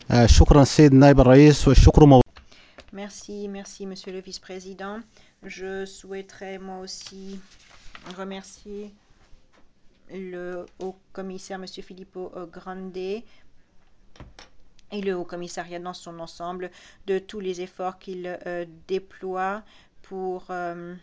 شكرا السيد نائب الرئيس والشكر Merci, Monsieur le Vice-président. Je souhaiterais moi aussi remercier le haut-commissaire Monsieur Filippo Grandi et le haut-commissariat dans son ensemble de tous les efforts qu'il déploie pour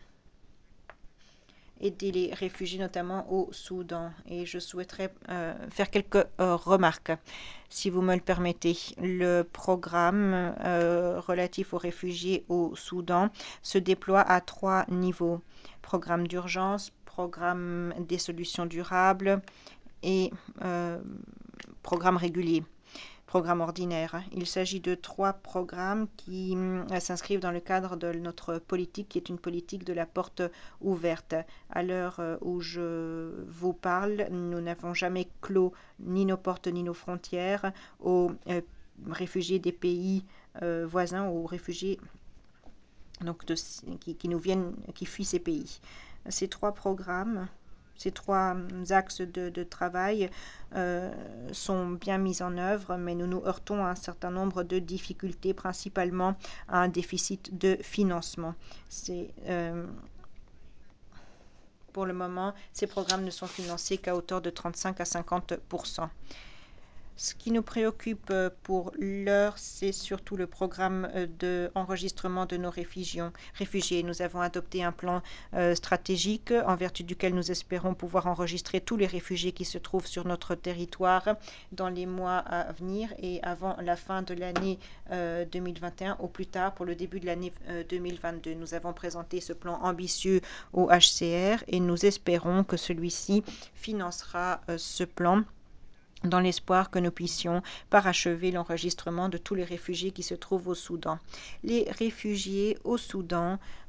aider les réfugiés, notamment au Soudan. Et je souhaiterais faire quelques remarques, si vous me le permettez. Le programme relatif aux réfugiés au Soudan se déploie à 3 niveaux. Programme d'urgence, programme des solutions durables et programme régulier. Programme ordinaire. Il s'agit de 3 programmes qui s'inscrivent dans le cadre de notre politique, qui est une politique de la porte ouverte. À l'heure où je vous parle, nous n'avons jamais clos ni nos portes ni nos frontières aux réfugiés des pays voisins, aux réfugiés donc qui nous viennent, qui fuient ces pays. Ces 3 programmes, ces 3 axes de travail sont bien mis en œuvre, mais nous nous heurtons à un certain nombre de difficultés, principalement à un déficit de financement. Pour le moment, ces programmes ne sont financés qu'à hauteur de 35 à 50%. Ce qui nous préoccupe pour l'heure, c'est surtout le programme d'enregistrement de nos réfugiés. Nous avons adopté un plan stratégique en vertu duquel nous espérons pouvoir enregistrer tous les réfugiés qui se trouvent sur notre territoire dans les mois à venir et avant la fin de l'année 2021, au plus tard pour le début de l'année 2022. Nous avons présenté ce plan ambitieux au HCR et nous espérons que celui-ci financera ce plan dans l'espoir que nous puissions parachever l'enregistrement de tous les réfugiés qui se trouvent au Soudan. Les réfugiés au Soudan